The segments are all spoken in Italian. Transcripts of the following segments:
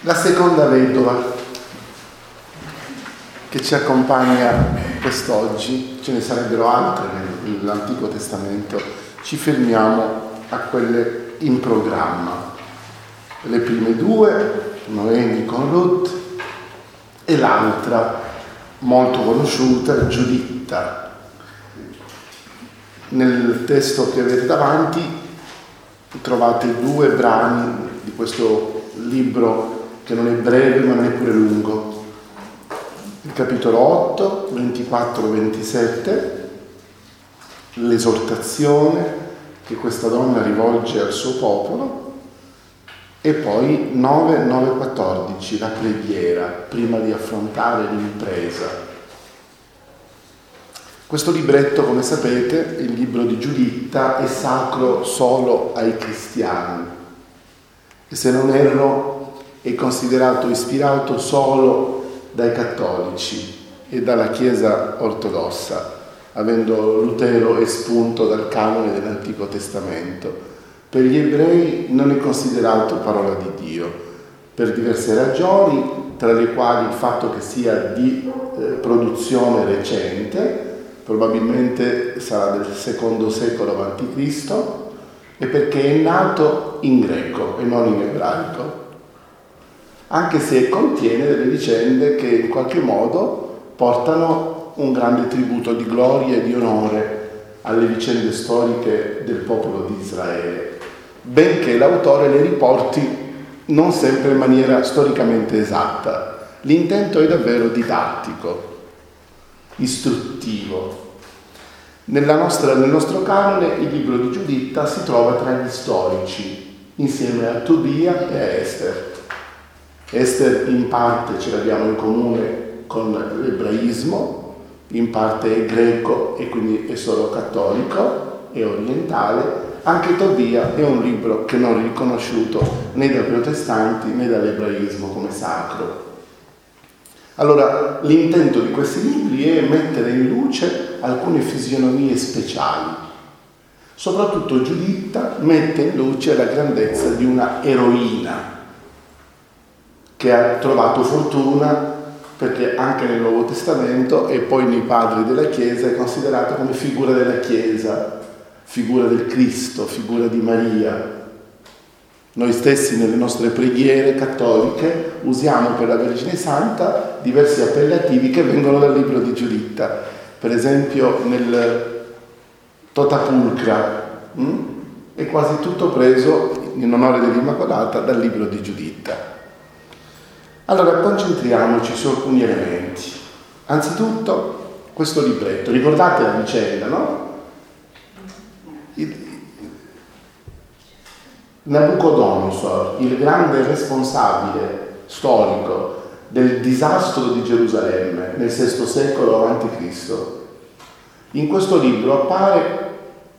La seconda vedova che ci accompagna quest'oggi, ce ne sarebbero altre nell'Antico Testamento, ci fermiamo a quelle in programma. Le prime due, Noemi con Ruth, e l'altra, molto conosciuta, Giuditta. Nel testo che avete davanti trovate due brani di questo libro che non è breve ma neppure lungo. Il capitolo 8, 24-27, l'esortazione che questa donna rivolge al suo popolo, e poi 9-14, la preghiera prima di affrontare l'impresa. Questo libretto, come sapete, il libro di Giuditta, è sacro solo ai cristiani e, se non erro, è considerato ispirato solo dai cattolici e dalla Chiesa ortodossa, avendo Lutero espunto dal canone dell'Antico Testamento. Per gli ebrei non è considerato parola di Dio, per diverse ragioni, tra le quali il fatto che sia di produzione recente, probabilmente sarà del secondo secolo a.C., e perché è nato in greco e non in ebraico, anche se contiene delle vicende che in qualche modo portano un grande tributo di gloria e di onore alle vicende storiche del popolo di Israele, benché l'autore le riporti non sempre in maniera storicamente esatta. L'intento è davvero didattico, istruttivo. Nel nostro canone il libro di Giuditta si trova tra gli storici, insieme a Tobia e a Ester. Ester in parte ce l'abbiamo in comune con l'ebraismo, in parte è greco e quindi è solo cattolico e orientale. Anche Tobia è un libro che non è riconosciuto né dai protestanti né dall'ebraismo come sacro. Allora, l'intento di questi libri è mettere in luce alcune fisionomie speciali. Soprattutto Giuditta mette in luce la grandezza di una eroina che ha trovato fortuna, perché anche nel Nuovo Testamento e poi nei padri della Chiesa è considerata come figura della Chiesa, figura del Cristo, figura di Maria. Noi stessi nelle nostre preghiere cattoliche usiamo per la Vergine Santa diversi appellativi che vengono dal libro di Giuditta. Per esempio nel Totapulcra è quasi tutto preso in onore dell'Immacolata dal libro di Giuditta. Allora concentriamoci su alcuni elementi. Anzitutto questo libretto, ricordate la vicenda, no? Nabucodonosor, il grande responsabile storico del disastro di Gerusalemme nel VI secolo a.C., in questo libro appare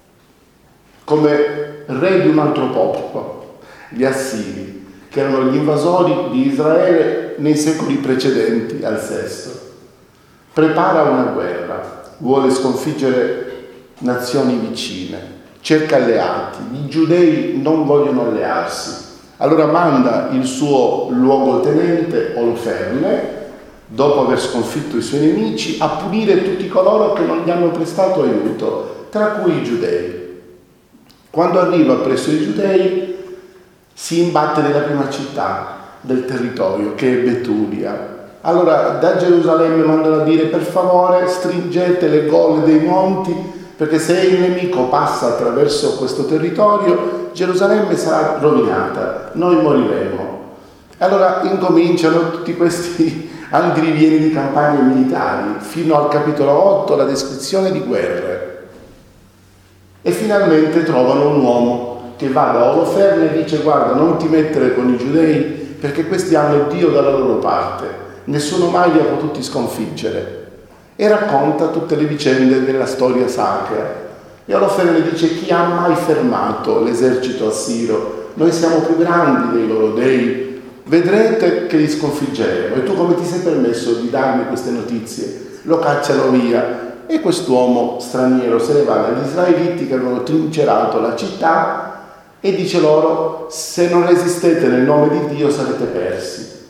come re di un altro popolo, gli Assiri, che erano gli invasori di Israele nei secoli precedenti al VI. Prepara una guerra, vuole sconfiggere nazioni vicine, cerca alleati. I giudei non vogliono allearsi. Allora manda il suo luogotenente Oloferne, dopo aver sconfitto i suoi nemici, a punire tutti coloro che non gli hanno prestato aiuto, tra cui i giudei. Quando arriva presso i giudei, si imbatte nella prima città del territorio, che è Betulia. Allora da Gerusalemme mandano a dire: per favore stringete le gole dei monti, perché se il nemico passa attraverso questo territorio, Gerusalemme sarà rovinata, noi moriremo. Allora incominciano tutti questi andirivieni di campagne militari, fino al capitolo 8, la descrizione di guerre. E finalmente trovano un uomo che va da Oloferne e dice: guarda, non ti mettere con i giudei, perché questi hanno Dio dalla loro parte, nessuno mai li ha potuti sconfiggere. E racconta tutte le vicende della storia sacra. E Oloferne dice: chi ha mai fermato l'esercito assiro? Noi siamo più grandi dei loro dei, vedrete che li sconfiggeremo. E tu come ti sei permesso di darmi queste notizie? Lo cacciano via. E quest'uomo straniero se ne va dagli israeliti che avevano trincerato la città e dice loro: se non resistete nel nome di Dio sarete persi.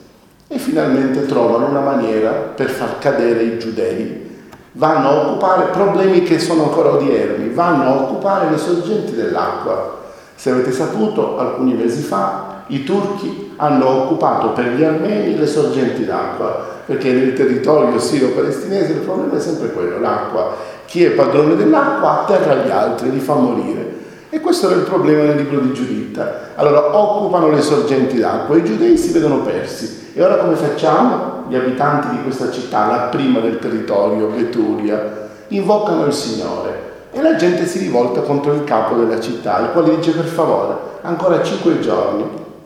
e finalmente trovano una maniera per far cadere i giudei. Vanno a occupare problemi che sono ancora odierni, vanno a occupare le sorgenti dell'acqua. Se avete saputo, alcuni mesi fa i turchi hanno occupato per gli armeni le sorgenti d'acqua, perché nel territorio siro-palestinese il problema è sempre quello, l'acqua. Chi è padrone dell'acqua atterra gli altri, li fa morire. E questo era il problema nel libro di Giuditta. Allora occupano le sorgenti d'acqua, i giudei si vedono persi. E ora come facciamo? Gli abitanti di questa città, la prima del territorio, Betulia, invocano il Signore e la gente si rivolta contro il capo della città, il quale dice: per favore, ancora 5 giorni.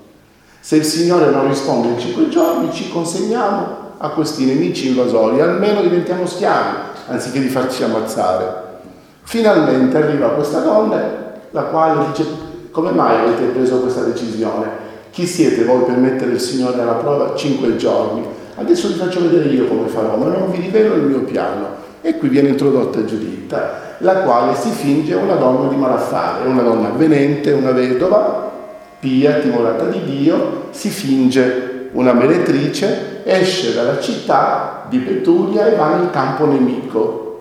Se il Signore non risponde in 5 giorni, ci consegniamo a questi nemici invasori, almeno diventiamo schiavi, anziché di farci ammazzare. Finalmente arriva questa donna, la quale dice: come mai avete preso questa decisione? Chi siete voi per mettere il Signore alla prova 5 giorni? Adesso vi faccio vedere io come farò, ma non vi rivelo il mio piano. E qui viene introdotta Giuditta, la quale si finge una donna di malaffare, una donna avvenente, una vedova, pia, timorata di Dio, si finge una meretrice, esce dalla città di Betulia e va nel campo nemico.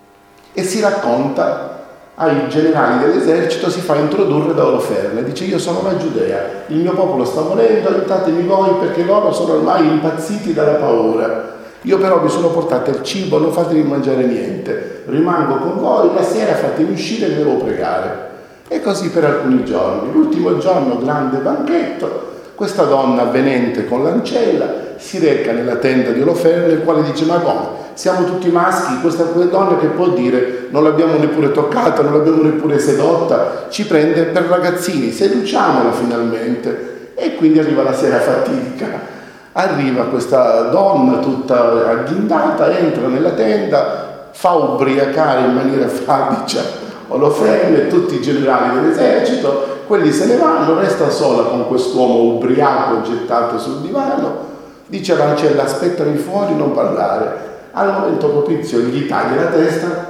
E si racconta ai generali dell'esercito, si fa introdurre da Oloferne, dice: io sono la Giudea, il mio popolo sta morendo, aiutatemi voi perché loro sono ormai impazziti dalla paura. Io però vi sono portato il cibo, non fatemi mangiare niente, rimango con voi, la sera fatemi uscire e devo pregare. E così per alcuni giorni. L'ultimo giorno, grande banchetto, questa donna avvenente con l'ancella si reca nella tenda di Oloferne, il quale dice: ma come? Siamo tutti maschi, questa donna che può dire? Non l'abbiamo neppure toccata, non l'abbiamo neppure sedotta, ci prende per ragazzini, seduciamola finalmente. E quindi arriva la sera fatidica. Arriva questa donna tutta agghindata, entra nella tenda, fa ubriacare in maniera fradicia Oloferne e tutti i generali dell'esercito, quelli se ne vanno, resta sola con quest'uomo ubriaco gettato sul divano, dice all'ancella: aspettami fuori, non parlare. Al momento propizio gli taglia la testa.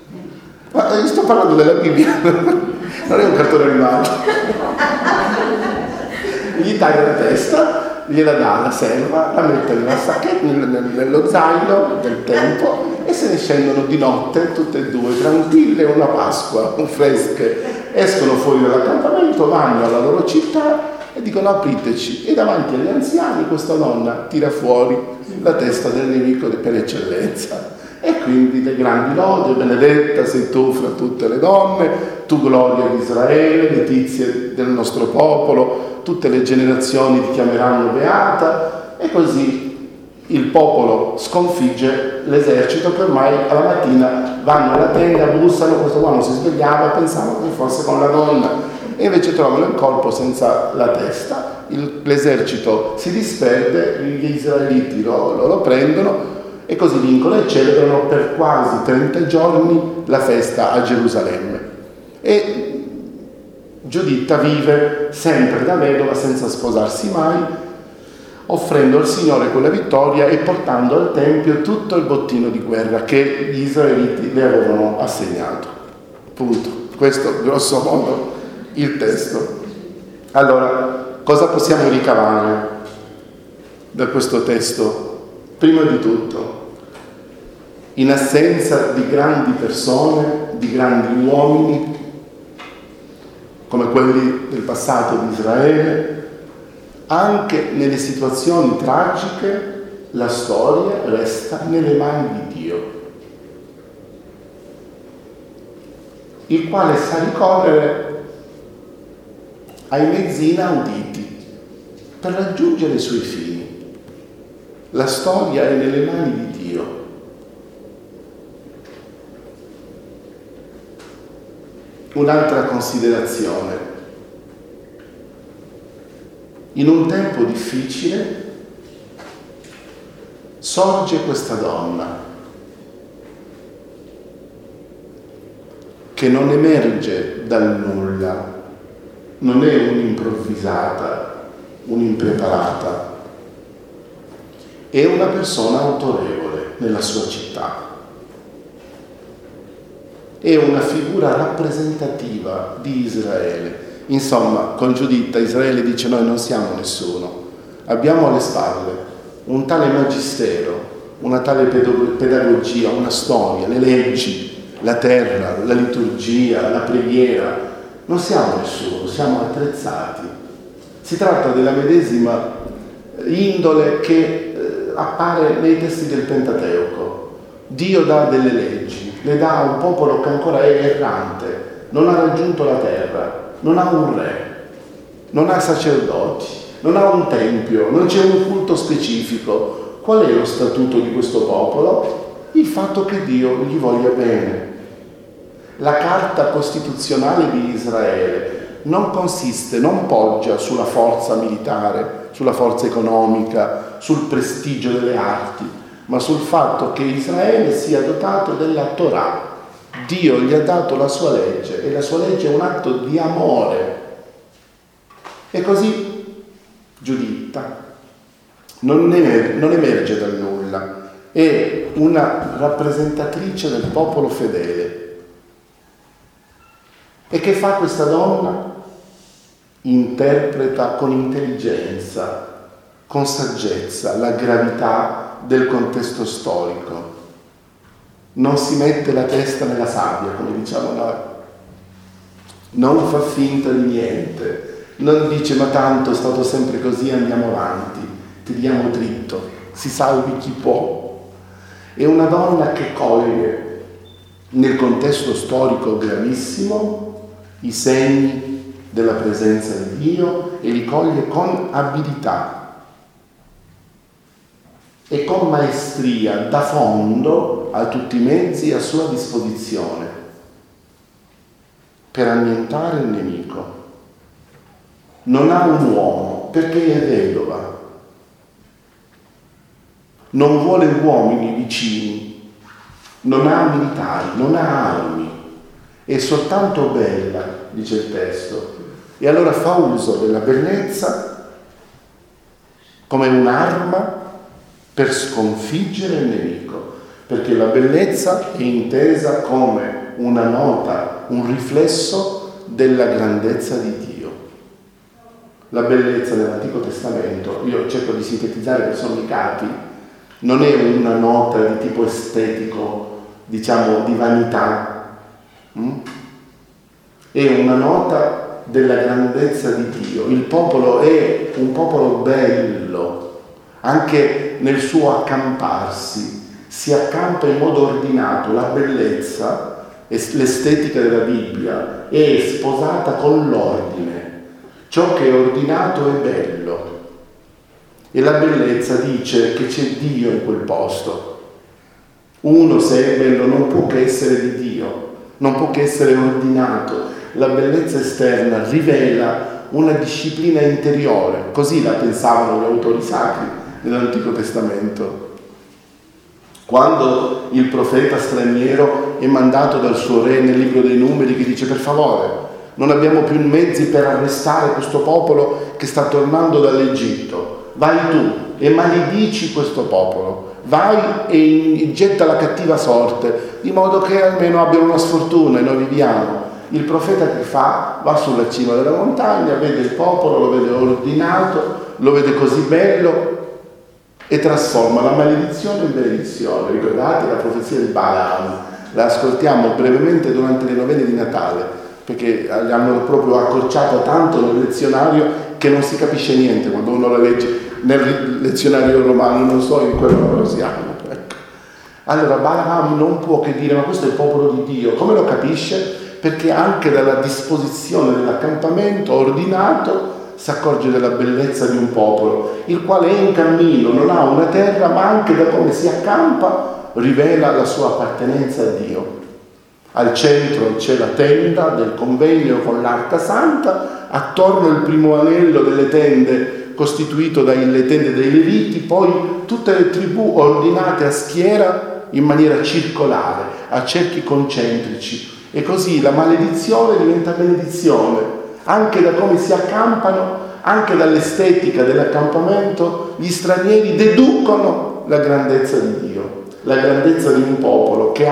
Ma io sto parlando della Bibbia, non è un cartone animato. Gli taglia la testa, gliela dà alla serva, la mette nella sacchetta, nello zaino del tempo, e se ne scendono di notte tutte e due, tranquille, una Pasqua, fresche. Escono fuori dall'accampamento, vanno alla loro città e dicono: apriteci. E davanti agli anziani questa donna tira fuori la testa del nemico per eccellenza. E quindi le grandi lodi: benedetta sei tu fra tutte le donne, tu gloria di Israele, letizia del nostro popolo, tutte le generazioni ti chiameranno beata. E così il popolo sconfigge l'esercito, che ormai alla mattina vanno alla tenda, bussano, questo qua non si svegliava, pensavano che fosse con la donna, e invece trovano il colpo senza la testa. L'esercito si disperde, gli israeliti lo prendono e così vincono e celebrano per quasi 30 giorni la festa a Gerusalemme. E Giuditta vive sempre da vedova senza sposarsi mai, offrendo al Signore quella vittoria e portando al Tempio tutto il bottino di guerra che gli israeliti le avevano assegnato. Punto. Questo grosso modo il testo. Allora, cosa possiamo ricavare da questo testo? Prima di tutto, in assenza di grandi persone, di grandi uomini, come quelli del passato di Israele, anche nelle situazioni tragiche la storia resta nelle mani di Dio, il quale sa ricorrere ai mezzi inauditi per raggiungere i suoi fini. La storia è nelle mani di Dio. Un'altra considerazione. In un tempo difficile sorge questa donna che non emerge dal nulla, non è un'improvvisata, un'impreparata, è una persona autorevole nella sua città. È una figura rappresentativa di Israele. Insomma, con Giuditta Israele dice: noi non siamo nessuno, abbiamo alle spalle un tale magistero, una tale pedagogia, una storia, le leggi, la terra, la liturgia, la preghiera. Non siamo nessuno, siamo attrezzati. Si tratta della medesima indole che appare nei testi del Pentateuco. Dio dà delle leggi, le dà a un popolo che ancora è errante, non ha raggiunto la terra, non ha un re, non ha sacerdoti, non ha un tempio, non c'è un culto specifico. Qual è lo statuto di questo popolo? Il fatto che Dio gli voglia bene. La carta costituzionale di Israele non poggia sulla forza militare, sulla forza economica, sul prestigio delle arti, ma sul fatto che Israele sia dotato della Torah. Dio gli ha dato la sua legge e la sua legge è un atto di amore. E così Giuditta non emerge dal nulla, è una rappresentatrice del popolo fedele. E che fa questa donna? Interpreta con intelligenza, con saggezza, la gravità del contesto storico. Non si mette la testa nella sabbia, come diciamo noi. Non fa finta di niente. Non dice, ma tanto è stato sempre così, andiamo avanti, tiriamo dritto, si salvi chi può. È una donna che coglie nel contesto storico gravissimo i segni della presenza di Dio e li coglie con abilità e con maestria, da fondo a tutti i mezzi a sua disposizione per annientare il nemico. Non ha un uomo perché è vedova, non vuole uomini vicini, non ha militari, non ha armi, è soltanto bella, dice il testo, e allora fa uso della bellezza come un'arma per sconfiggere il nemico, perché la bellezza è intesa come una nota, un riflesso della grandezza di Dio. La bellezza nell'Antico Testamento, io cerco di sintetizzare per sommi capi, non è una nota di tipo estetico, diciamo di vanità, è una nota della grandezza di Dio. Il popolo è un popolo bello, anche nel suo accamparsi, si accampa in modo ordinato. La bellezza, l'estetica della Bibbia, è sposata con l'ordine. Ciò che è ordinato è bello. E la bellezza dice che c'è Dio in quel posto. Uno, se è bello, non può che essere di Dio, non può che essere ordinato. La bellezza esterna rivela una disciplina interiore. Così la pensavano gli autori sacri nell'Antico Testamento. Quando il profeta straniero è mandato dal suo re nel libro dei Numeri, che dice: per favore, non abbiamo più mezzi per arrestare questo popolo che sta tornando dall'Egitto. Vai tu e maledici questo popolo, vai e getta la cattiva sorte, di modo che almeno abbiano una sfortuna e noi viviamo. Il profeta che fa? Va sulla cima della montagna, vede il popolo, lo vede ordinato, lo vede così bello e trasforma la maledizione in benedizione. Ricordate la profezia di Balaam? La ascoltiamo brevemente durante le novene di Natale, perché hanno proprio accorciato tanto nel lezionario che non si capisce niente quando uno la legge nel lezionario romano, non so in quello lo siamo. Ecco. Allora Balaam non può che dire: ma questo è il popolo di Dio. Come lo capisce? Perché anche dalla disposizione dell'accampamento ordinato si accorge della bellezza di un popolo, il quale è in cammino, non ha una terra, ma anche da come si accampa rivela la sua appartenenza a Dio. Al centro c'è la tenda del convegno con l'arca santa, attorno il primo anello delle tende costituito dalle tende dei Leviti, poi tutte le tribù ordinate a schiera in maniera circolare, a cerchi concentrici, e così la maledizione diventa benedizione, anche da come si accampano, anche dall'estetica dell'accampamento, gli stranieri deducono la grandezza di Dio, la grandezza di un popolo che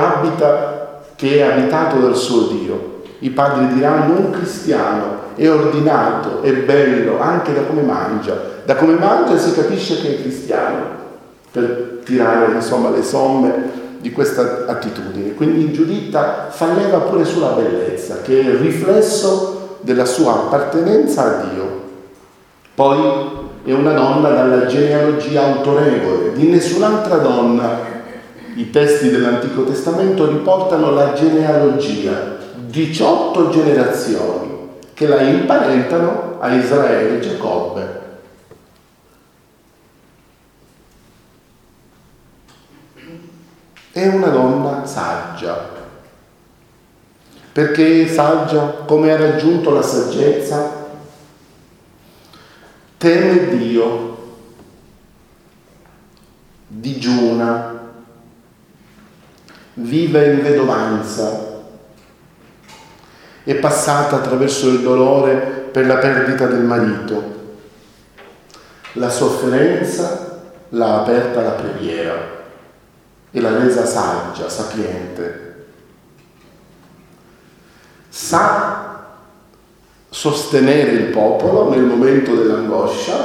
è abitato dal suo Dio. I padri diranno: un cristiano è ordinato, è bello anche da come mangia si capisce che è cristiano. per tirare insomma le somme di questa attitudine. Quindi Giuditta fa leva pure sulla bellezza, che è il riflesso della sua appartenenza a Dio. Poi è una donna dalla genealogia autorevole, di nessun'altra donna. I testi dell'Antico Testamento riportano la genealogia, 18 generazioni che la imparentano a Israele e Giacobbe. È una donna saggia. Perché è saggia? Come ha raggiunto la saggezza? Teme Dio, digiuna, vive in vedovanza, è passata attraverso il dolore per la perdita del marito. La sofferenza l'ha aperta alla preghiera e l'ha resa saggia, sapiente. Sa sostenere il popolo nel momento dell'angoscia,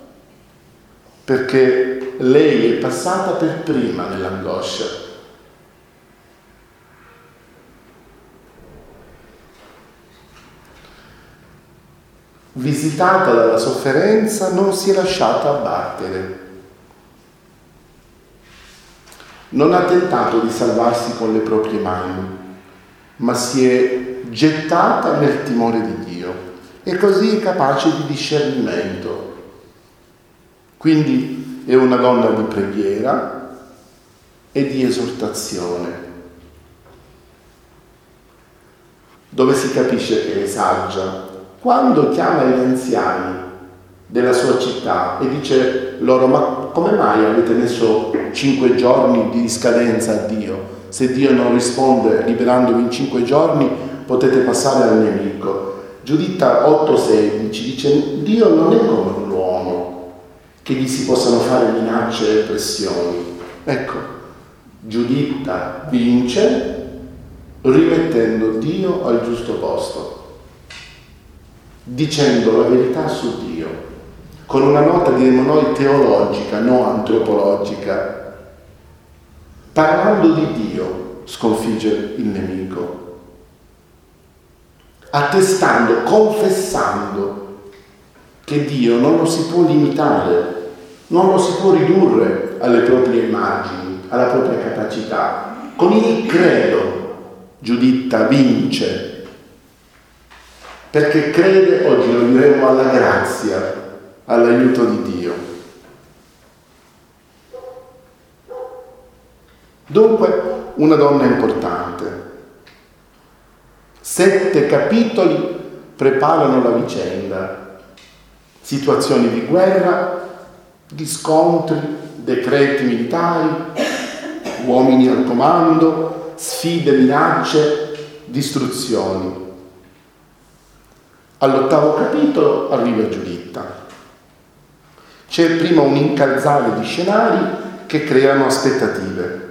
perché lei è passata per prima nell'angoscia. Visitata dalla sofferenza, non si è lasciata abbattere. Non ha tentato di salvarsi con le proprie mani, ma si è gettata nel timore di Dio e così è capace di discernimento. Quindi è una donna di preghiera e di esortazione, dove si capisce che è saggia quando chiama gli anziani della sua città e dice loro: ma come mai avete messo 5 giorni di scadenza a Dio? Se Dio non risponde liberandovi in 5 giorni, potete passare al nemico. Giuditta 8,16 dice: Dio non è come un uomo che gli si possano fare minacce e pressioni. Ecco, Giuditta vince rimettendo Dio al giusto posto, dicendo la verità su Dio, con una nota, diremmo noi, teologica, non antropologica. Parlando di Dio sconfigge il nemico, attestando, confessando che Dio non lo si può limitare, non lo si può ridurre alle proprie immagini, alla propria capacità. Con il credo Giuditta vince, perché crede, oggi lo diremo, alla grazia, all'aiuto di Dio. Dunque, una donna importante. 7 capitoli preparano la vicenda. Situazioni di guerra, di scontri, decreti militari, uomini al comando, sfide, minacce, distruzioni. All'8° capitolo arriva Giuditta. C'è prima un incalzare di scenari che creano aspettative.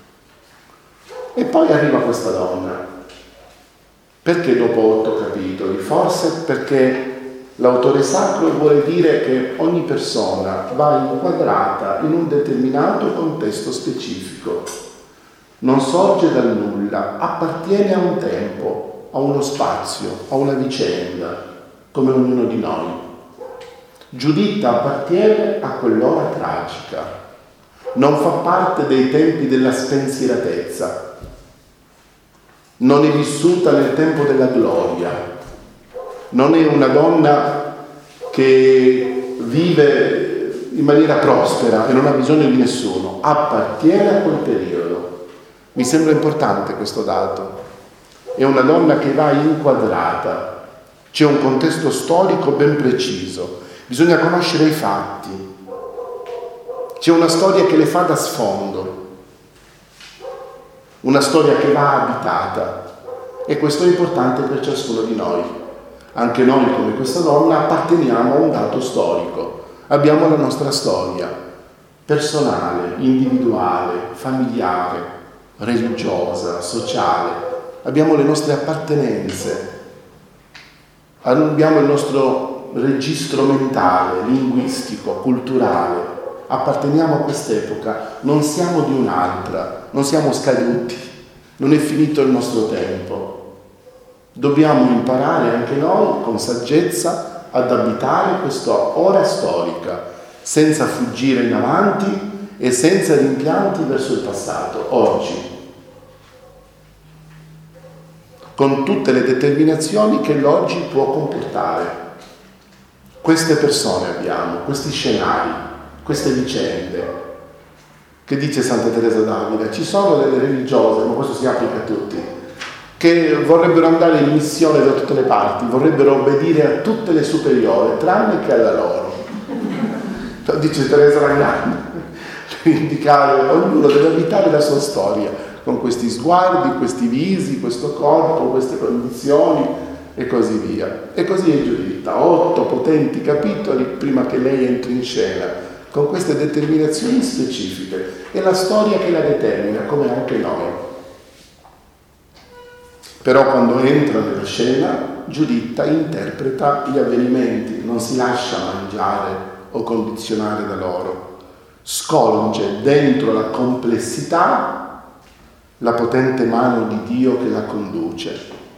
E poi arriva questa donna. Perché dopo 8 capitoli? Forse perché l'autore sacro vuole dire che ogni persona va inquadrata in un determinato contesto specifico. Non sorge dal nulla, appartiene a un tempo, a uno spazio, a una vicenda, come ognuno di noi. Giuditta appartiene a quell'ora tragica, non fa parte dei tempi della spensieratezza, non è vissuta nel tempo della gloria, non è una donna che vive in maniera prospera e non ha bisogno di nessuno, appartiene a quel periodo. Mi sembra importante questo dato. È una donna che va inquadrata, c'è un contesto storico ben preciso, bisogna conoscere i fatti, c'è una storia che le fa da sfondo, una storia che va abitata, e questo è importante per ciascuno di noi. Anche noi, come questa donna, apparteniamo a un dato storico, abbiamo la nostra storia personale, individuale, familiare, religiosa, sociale, abbiamo le nostre appartenenze, abbiamo il nostro registro mentale, linguistico, culturale, apparteniamo a quest'epoca, non siamo di un'altra, non siamo scaduti, non è finito il nostro tempo. Dobbiamo imparare anche noi con saggezza ad abitare questa ora storica, senza fuggire in avanti e senza rimpianti verso il passato, oggi, con tutte le determinazioni che l'oggi può comportare. Queste persone abbiamo, questi scenari, queste vicende. Che dice Santa Teresa d'Avila? Ci sono delle religiose, ma questo si applica a tutti, che vorrebbero andare in missione da tutte le parti, vorrebbero obbedire a tutte le superiori, tranne che alla loro. Dice Teresa la Grande, per indicare, ognuno deve abitare la sua storia, con questi sguardi, questi visi, questo corpo, queste condizioni e così via. E così è Giuditta, 8 potenti capitoli prima che lei entri in scena, con queste determinazioni specifiche. È la storia che la determina, come anche noi. Però quando entra nella scena, Giuditta interpreta gli avvenimenti, non si lascia mangiare o condizionare da loro. Scolge dentro la complessità la potente mano di Dio che la conduce.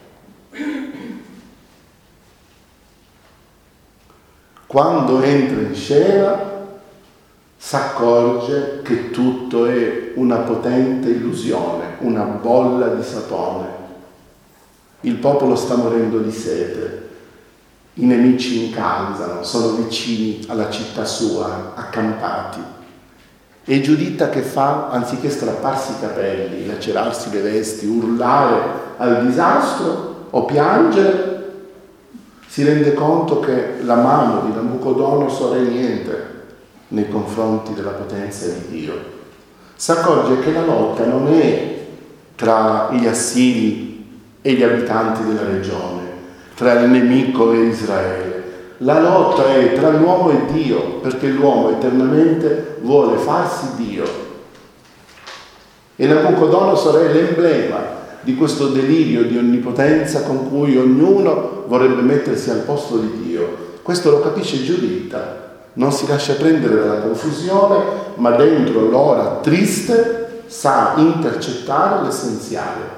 Quando entra in scena s'accorge che tutto è una potente illusione, una bolla di sapone. Il popolo sta morendo di sete, i nemici incalzano, sono vicini alla città sua, accampati. E Giuditta che fa? Anziché strapparsi i capelli, lacerarsi le vesti, urlare al disastro o piangere, si rende conto che la mano di Nabucodonosor è niente nei confronti della potenza di Dio. Si accorge che la lotta non è tra gli assiri e gli abitanti della regione, tra il nemico e Israele. La lotta è tra l'uomo e Dio, perché l'uomo eternamente vuole farsi Dio. E Nabucodonosor è l'emblema di questo delirio di onnipotenza con cui ognuno vorrebbe mettersi al posto di Dio. Questo lo capisce Giuditta, non si lascia prendere dalla confusione, ma dentro l'ora triste sa intercettare l'essenziale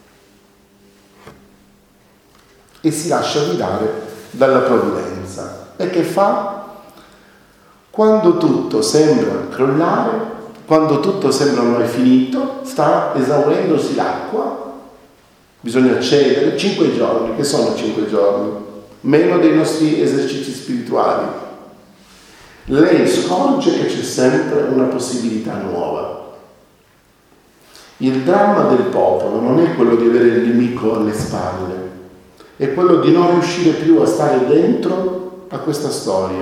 e si lascia guidare dalla provvidenza. E che fa? Quando tutto sembra crollare, quando tutto sembra ormai finito, sta esaurendosi l'acqua, bisogna cedere 5 giorni, che sono 5 giorni, meno dei nostri esercizi spirituali. Lei scoglie che c'è sempre una possibilità nuova. Il dramma del popolo non è quello di avere il nemico alle spalle, è quello di non riuscire più a stare dentro a questa storia.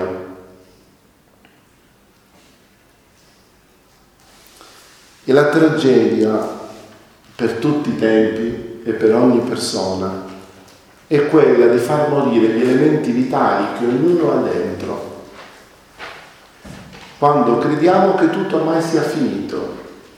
E la tragedia per tutti i tempi e per ogni persona è quella di far morire gli elementi vitali che ognuno ha dentro, quando crediamo che tutto ormai sia finito.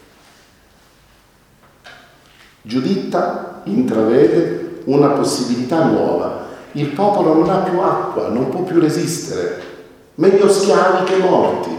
Giuditta intravede una possibilità nuova. Il popolo non ha più acqua, non può più resistere. Meglio schiavi che morti.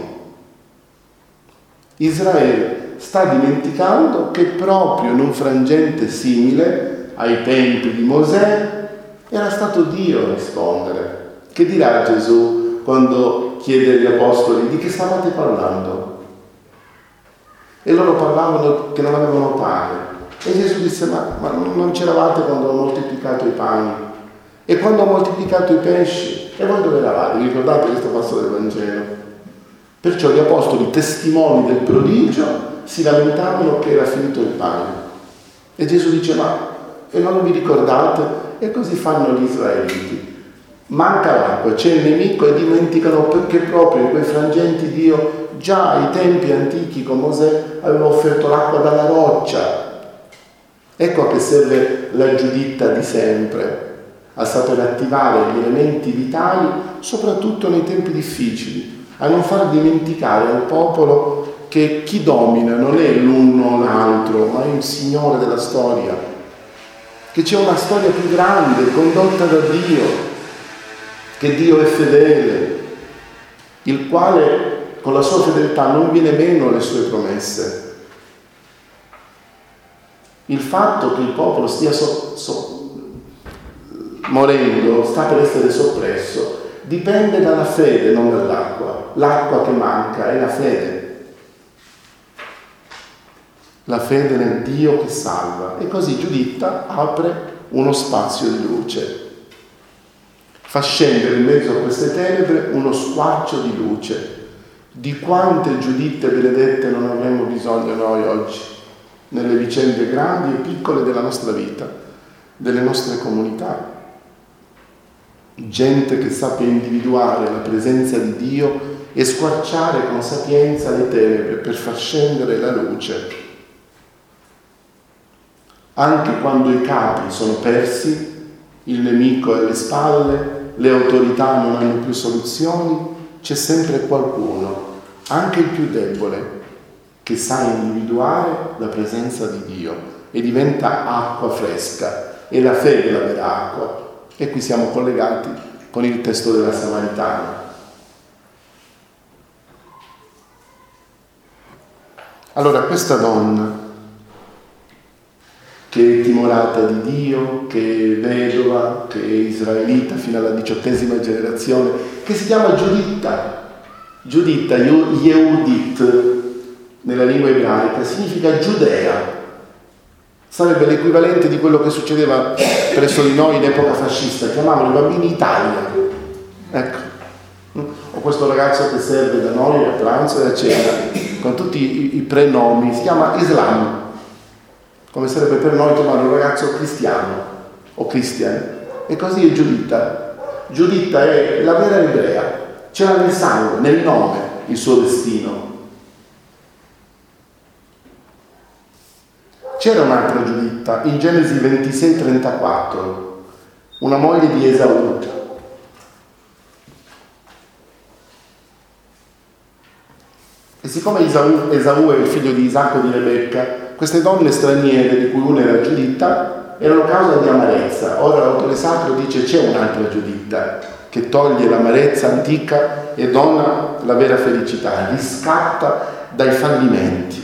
Israele sta dimenticando che proprio in un frangente simile ai tempi di Mosè era stato Dio a rispondere. Che dirà Gesù quando chiede agli apostoli: di che stavate parlando? E loro parlavano che non avevano pane. E Gesù disse: ma non c'eravate quando ho moltiplicato i pani? E quando ho moltiplicato i pesci? E voi dove eravate? Vi ricordate questo passo del Vangelo? Perciò gli apostoli, testimoni del prodigio, si lamentavano che era finito il pane. E Gesù dice: ma e non vi ricordate? E così fanno gli israeliti. Manca l'acqua, c'è il nemico e dimenticano perché proprio in quei frangenti Dio, già ai tempi antichi con Mosè, aveva offerto l'acqua dalla roccia. Ecco a che serve la Giuditta di sempre, a saper attivare gli elementi vitali, soprattutto nei tempi difficili, a non far dimenticare al popolo che chi domina non è l'uno o l'altro, ma è il Signore della storia, che c'è una storia più grande, condotta da Dio, che Dio è fedele, il quale con la sua fedeltà non viene meno alle sue promesse. Il fatto che il popolo stia morendo, sta per essere soppresso, dipende dalla fede, non dall'acqua. L'acqua che manca è la fede. La fede nel Dio che salva. E così Giuditta apre uno spazio di luce. Fa scendere in mezzo a queste tenebre uno squarcio di luce. Di quante Giuditte benedette non avremmo bisogno noi oggi, nelle vicende grandi e piccole della nostra vita, delle nostre comunità. Gente che sappia individuare la presenza di Dio e squarciare con sapienza le tenebre per far scendere la luce. Anche quando i capi sono persi, il nemico è alle spalle, le autorità non hanno più soluzioni, c'è sempre qualcuno, anche il più debole, che sa individuare la presenza di Dio e diventa acqua fresca. E la fede è la vera acqua. E qui siamo collegati con il testo della Samaritana. Allora, questa donna, che è timorata di Dio, che è vedova, che è israelita fino alla 18ª generazione, che si chiama Giuditta. Giuditta, Yehudit, nella lingua ebraica, significa Giudea. Sarebbe l'equivalente di quello che succedeva presso di noi in epoca fascista, chiamavano i bambini Italia. Ecco. O questo ragazzo che serve da noi a pranzo e a cena, con tutti i prenomi, si chiama Islam, come sarebbe per noi chiamare un ragazzo cristiano o cristian. E così è Giuditta. Giuditta è la vera ebrea, c'era nel sangue, nel nome, il suo destino. C'era un'altra Giuditta, in Genesi 26:34, una moglie di Esaù. E siccome Esaù è il figlio di Isacco e di Rebecca, queste donne straniere, di cui una era Giuditta, erano causa di amarezza. Ora l'autore sacro dice c'è un'altra Giuditta che toglie l'amarezza antica e dona la vera felicità, riscatta dai fallimenti.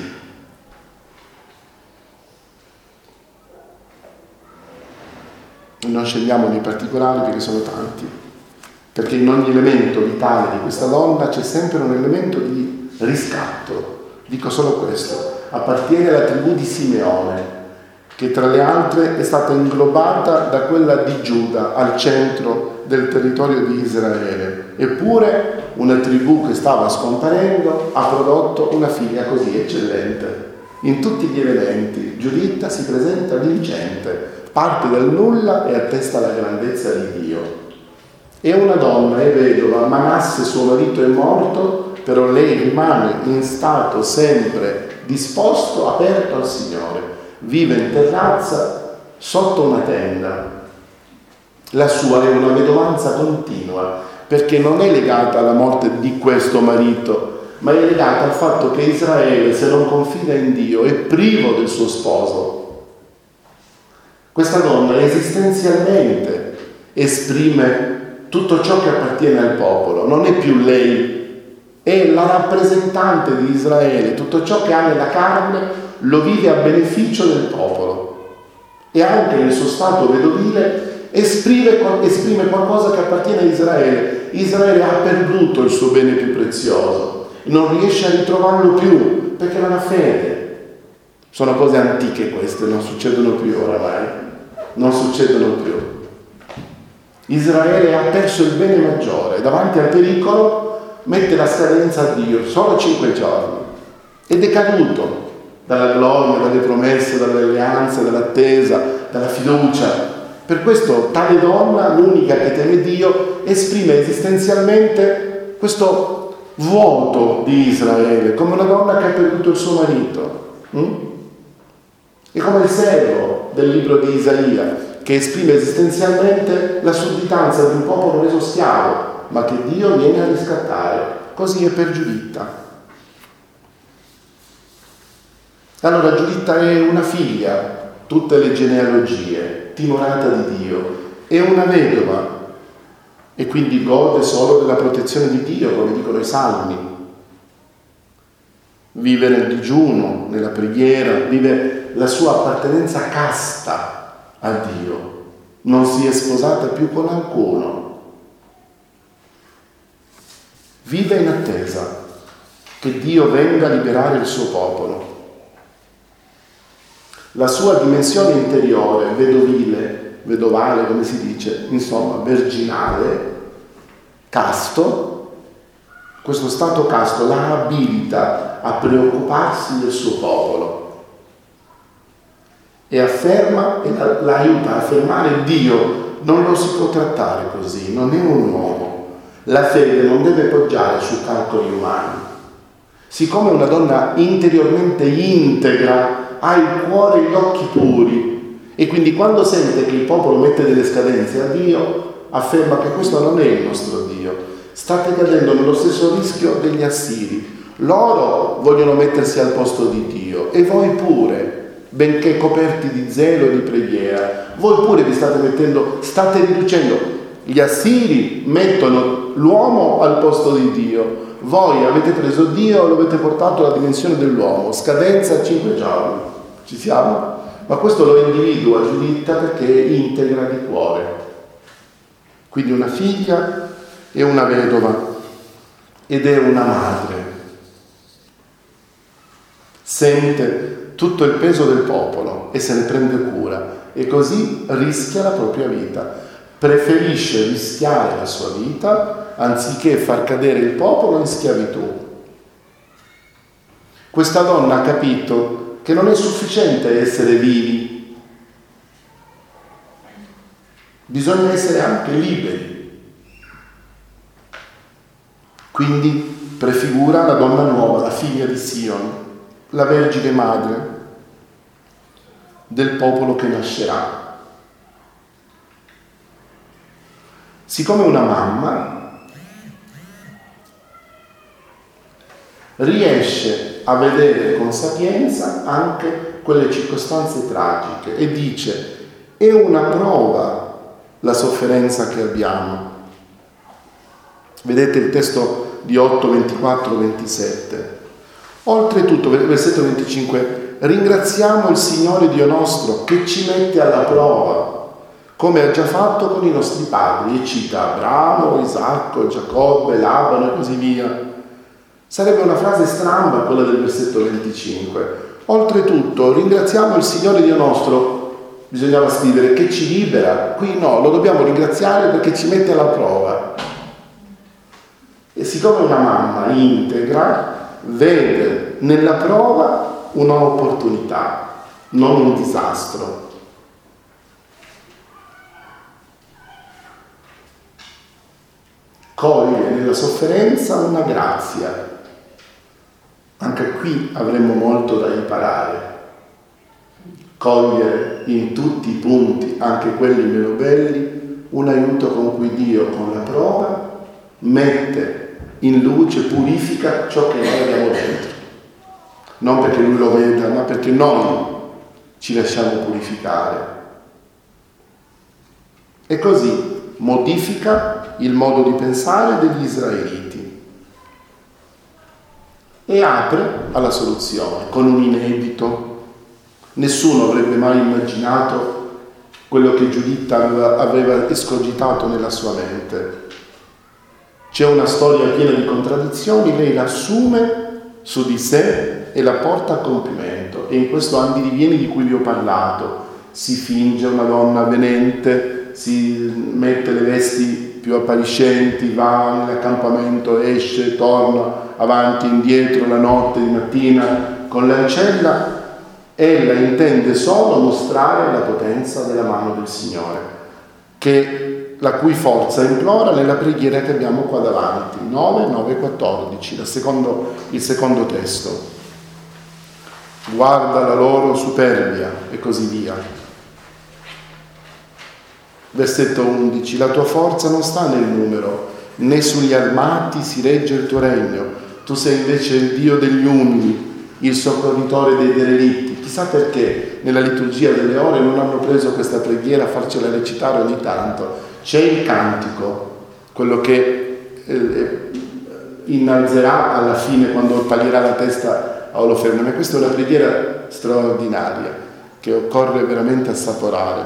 Non scendiamo nei particolari perché sono tanti, perché in ogni elemento vitale di questa donna c'è sempre un elemento di riscatto. Dico solo questo: appartiene alla tribù di Simeone, che tra le altre è stata inglobata da quella di Giuda al centro del territorio di Israele. Eppure una tribù che stava scomparendo ha prodotto una figlia così eccellente. In tutti gli elementi Giuditta si presenta vincente, parte dal nulla e attesta la grandezza di Dio. È una donna, è vedova, Manasse suo marito è morto, però lei rimane in stato sempre disposto, aperto al Signore. Vive in terrazza sotto una tenda. La sua è una vedovanza continua, perché non è legata alla morte di questo marito, ma è legata al fatto che Israele, se non confida in Dio, è privo del suo sposo. Questa donna esistenzialmente esprime tutto ciò che appartiene al popolo, non è più lei, è la rappresentante di Israele, tutto ciò che ha nella carne lo vive a beneficio del popolo e anche nel suo stato vedovile esprime qualcosa che appartiene a Israele. Israele ha perduto il suo bene più prezioso, non riesce a ritrovarlo più perché non ha fede. Sono cose antiche queste, non succedono più oramai. Non succedono più. Israele ha perso il bene maggiore, davanti al pericolo mette la scadenza a Dio, solo 5 giorni, ed è caduto dalla gloria, dalle promesse, dalle alleanze, dall'attesa, dalla fiducia. Per questo tale donna, l'unica che teme Dio, esprime esistenzialmente questo vuoto di Israele, come una donna che ha perduto il suo marito. È come il servo del libro di Isaia, che esprime esistenzialmente la sudditanza di un popolo reso schiavo, ma che Dio viene a riscattare. Così è per Giuditta. Allora Giuditta è una figlia, tutte le genealogie, timorata di Dio, è una vedova e quindi gode solo della protezione di Dio, come dicono i salmi. vive nel digiuno, nella preghiera, vive la sua appartenenza casta a Dio. Non si è sposata più con alcuno. Vive in attesa che Dio venga a liberare il suo popolo. La sua dimensione interiore, vedovale, come si dice, insomma, virginale, casto, questo stato casto la abilita a preoccuparsi del suo popolo e afferma e la aiuta a affermare: Dio non lo si può trattare così, non è un uomo, la fede non deve poggiare su calcoli umani. Siccome una donna interiormente integra ha il cuore e gli occhi puri, e quindi quando sente che il popolo mette delle scadenze a Dio, afferma che questo non è il nostro Dio. State cadendo nello stesso rischio degli assiri. Loro vogliono mettersi al posto di Dio e voi pure, benché coperti di zelo e di preghiera, voi pure vi state riducendo. Gli assiri mettono l'uomo al posto di Dio. Voi avete preso Dio e lo avete portato alla dimensione dell'uomo, scadenza 5 giorni. Ci siamo? Ma questo lo individua Giuditta perché è integra di cuore. Quindi una figlia e una vedova, ed è una madre. Sente tutto il peso del popolo e se ne prende cura, e così rischia la propria vita. Preferisce rischiare la sua vita anziché far cadere il popolo in schiavitù. Questa donna ha capito che non è sufficiente essere vivi, bisogna essere anche liberi. Quindi prefigura la donna nuova, la figlia di Sion, la Vergine Madre del popolo che nascerà. Siccome una mamma riesce a vedere con sapienza anche quelle circostanze tragiche e dice: è una prova la sofferenza che abbiamo. Vedete il testo di 8, 24, 27. Oltretutto, versetto 25, ringraziamo il Signore Dio nostro che ci mette alla prova, come ha già fatto con i nostri padri, e cita Abramo, Isacco, Giacobbe, Labano e così via. Sarebbe una frase stramba quella del versetto 25. Oltretutto, ringraziamo il Signore Dio nostro, bisognava scrivere, che ci libera. Qui no, lo dobbiamo ringraziare perché ci mette alla prova. E siccome una mamma integra, vede nella prova un'opportunità, non un disastro. Coglie nella sofferenza una grazia. Anche qui avremmo molto da imparare. Cogliere in tutti i punti, anche quelli meno belli, un aiuto con cui Dio, con la prova, mette in luce, purifica ciò che noi abbiamo dentro. Non perché Lui lo veda, ma perché noi ci lasciamo purificare. E così modifica il modo di pensare degli israeliti e apre alla soluzione con un inedito. Nessuno avrebbe mai immaginato quello che Giuditta aveva escogitato nella sua mente. C'è una storia piena di contraddizioni, lei la assume su di sé e la porta a compimento. E in questo andirivieni di cui vi ho parlato, si finge una donna avvenente, si mette le vesti più appariscenti, va nell'accampamento, esce, torna, avanti, indietro, la notte, di mattina, con l'ancella. Ella intende solo mostrare la potenza della mano del Signore, la cui forza implora nella preghiera che abbiamo qua davanti, 9, 9, 14, il secondo testo. Guarda la loro superbia e così via. Versetto 11, la tua forza non sta nel numero, né sugli armati si regge il tuo regno. Tu sei invece il Dio degli umili, il soccorritore dei derelitti. Chissà perché nella liturgia delle ore non hanno preso questa preghiera a farcela recitare ogni tanto. C'è il cantico, quello che innalzerà alla fine quando taglierà la testa Oloferne. Questa è una preghiera straordinaria che occorre veramente assaporare.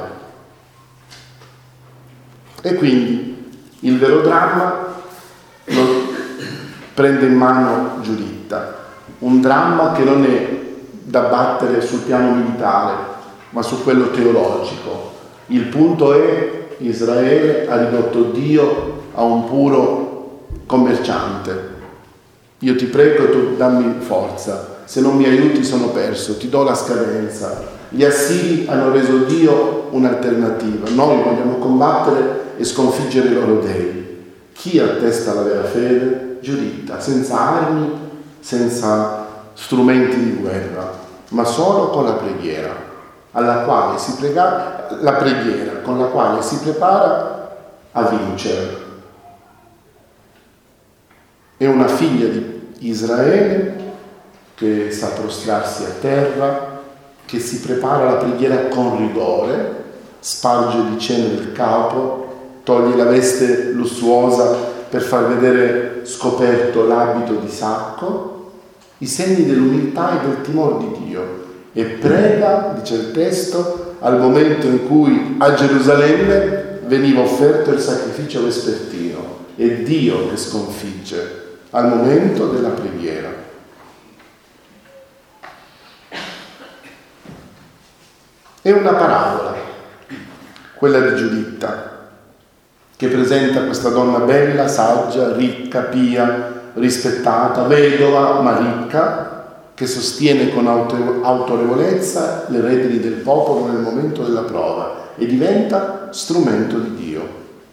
E quindi il vero dramma lo prende in mano Giuditta, un dramma che non è da battere sul piano militare, ma su quello teologico. Il punto è: Israele ha ridotto Dio a un puro commerciante. Io ti prego, tu dammi forza, se non mi aiuti sono perso, ti do la scadenza. Gli Assiri hanno reso Dio un'alternativa, noi vogliamo combattere e sconfiggere i loro dei. Chi attesta la vera fede? Giuditta, senza armi, senza strumenti di guerra, ma solo con la preghiera, alla quale si la preghiera con la quale si prepara a vincere. È una figlia di Israele che sa prostrarsi a terra, che si prepara alla preghiera con rigore, sparge di cenere il capo, toglie la veste lussuosa per far vedere scoperto l'abito di sacco, i segni dell'umiltà e del timore di Dio, e prega, dice il testo, al momento in cui a Gerusalemme veniva offerto il sacrificio vespertino. È Dio che sconfigge al momento della preghiera. È una parabola, quella di Giuditta, che presenta questa donna bella, saggia, ricca, pia, rispettata, vedova ma ricca, che sostiene con autorevolezza le redini del popolo nel momento della prova e diventa strumento di Dio.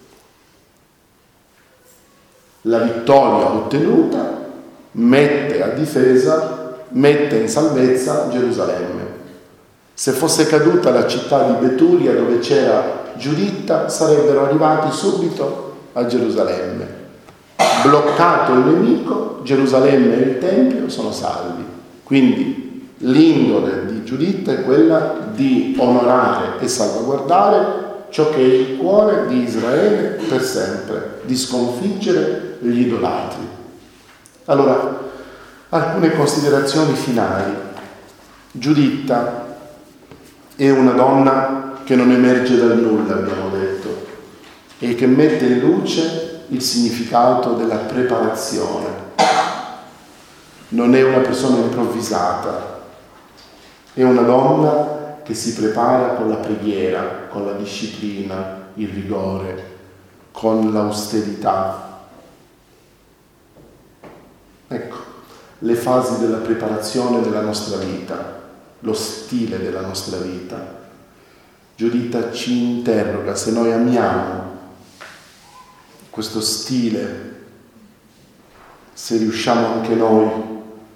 La vittoria ottenuta mette a difesa, mette in salvezza Gerusalemme. Se fosse caduta la città di Betulia, dove c'era Giuditta, sarebbero arrivati subito a Gerusalemme. Bloccato il nemico, Gerusalemme e il Tempio sono salvi. Quindi l'indole di Giuditta è quella di onorare e salvaguardare ciò che è il cuore di Israele per sempre, di sconfiggere gli idolatri. Allora, alcune considerazioni finali. Giuditta è una donna che non emerge dal nulla, abbiamo detto, e che mette in luce il significato della preparazione. Non è una persona improvvisata, è una donna che si prepara con la preghiera, con la disciplina, il rigore, con l'austerità. Ecco, le fasi della preparazione della nostra vita, lo stile della nostra vita. Giuditta ci interroga se noi amiamo questo stile, se riusciamo anche noi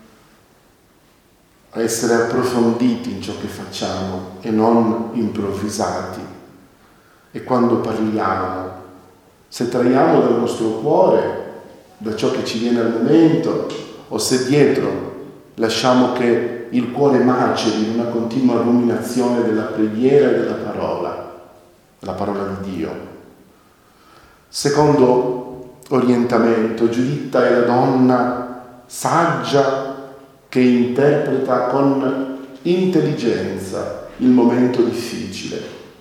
a essere approfonditi in ciò che facciamo e non improvvisati. E quando parliamo, se traiamo dal nostro cuore, da ciò che ci viene al momento, o se dietro lasciamo che il cuore maceri in una continua ruminazione della preghiera e della parola, la parola di Dio. Secondo orientamento, Giuditta è la donna saggia che interpreta con intelligenza il momento difficile.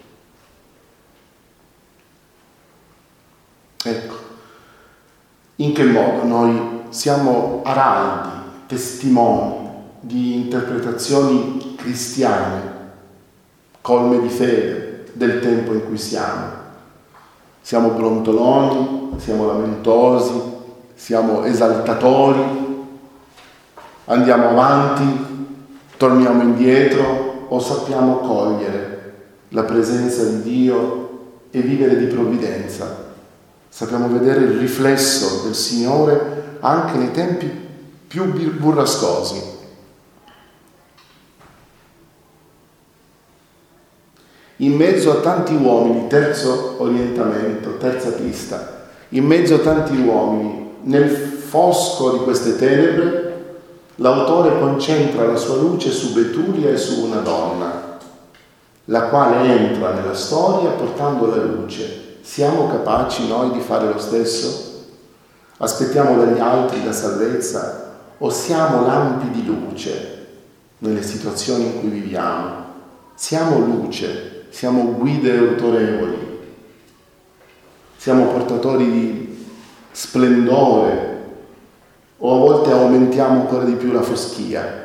Ecco, in che modo noi siamo araldi, testimoni di interpretazioni cristiane, colme di fede del tempo in cui siamo. Siamo brontoloni, siamo lamentosi, siamo esaltatori, andiamo avanti, torniamo indietro, o sappiamo cogliere la presenza di Dio e vivere di provvidenza. Sappiamo vedere il riflesso del Signore anche nei tempi più burrascosi. In mezzo a tanti uomini, terzo orientamento, terza pista, in mezzo a tanti uomini, nel fosco di queste tenebre, l'autore concentra la sua luce su Betulia e su una donna, la quale entra nella storia portando la luce. Siamo capaci noi di fare lo stesso? Aspettiamo dagli altri la salvezza o siamo lampi di luce nelle situazioni in cui viviamo. Siamo luce, siamo guide autorevoli, siamo portatori di splendore, o a volte aumentiamo ancora di più la foschia.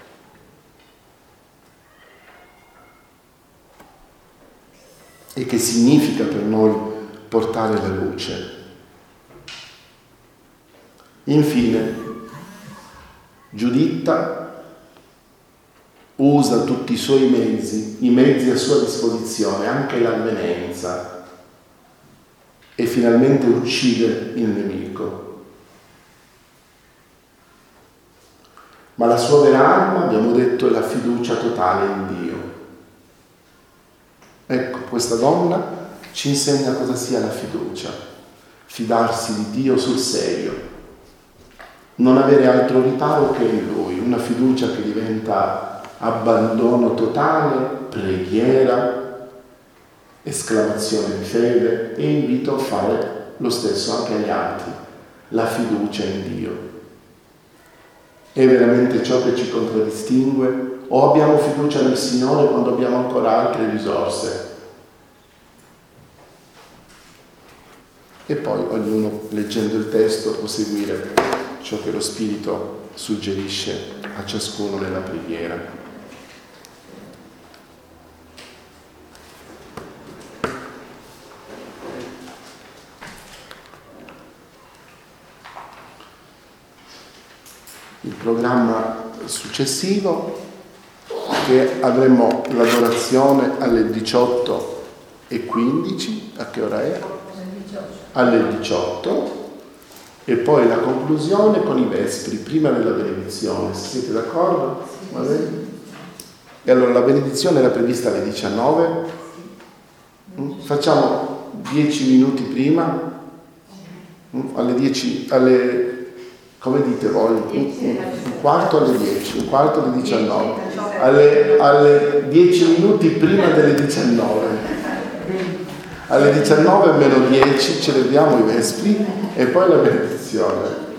E che significa per noi portare la luce? Infine, Giuditta usa tutti i suoi mezzi, i mezzi a sua disposizione, anche l'avvenenza, e finalmente uccide il nemico. Ma la sua vera arma, abbiamo detto, è la fiducia totale in Dio. Ecco, questa donna ci insegna cosa sia la fiducia, fidarsi di Dio sul serio, non avere altro riparo che in Lui, una fiducia che diventa abbandono totale, preghiera, esclamazione di fede e invito a fare lo stesso anche agli altri, la fiducia in Dio. È veramente ciò che ci contraddistingue? O abbiamo fiducia nel Signore quando abbiamo ancora altre risorse? E poi ognuno, leggendo il testo, può seguire ciò che lo Spirito suggerisce a ciascuno nella preghiera. Il programma successivo, che avremo l'adorazione alle 18:15, a che ora è? Alle 18, e poi la conclusione con i vespri, prima della benedizione. Siete d'accordo? Va bene? E allora la benedizione era prevista alle 19, facciamo 10 minuti prima, alle 10, come dite voi? Un quarto alle 10, un quarto alle 19, alle 10 minuti prima delle 19. Alle 19 meno 10 celebriamo i vespri e poi la benedizione.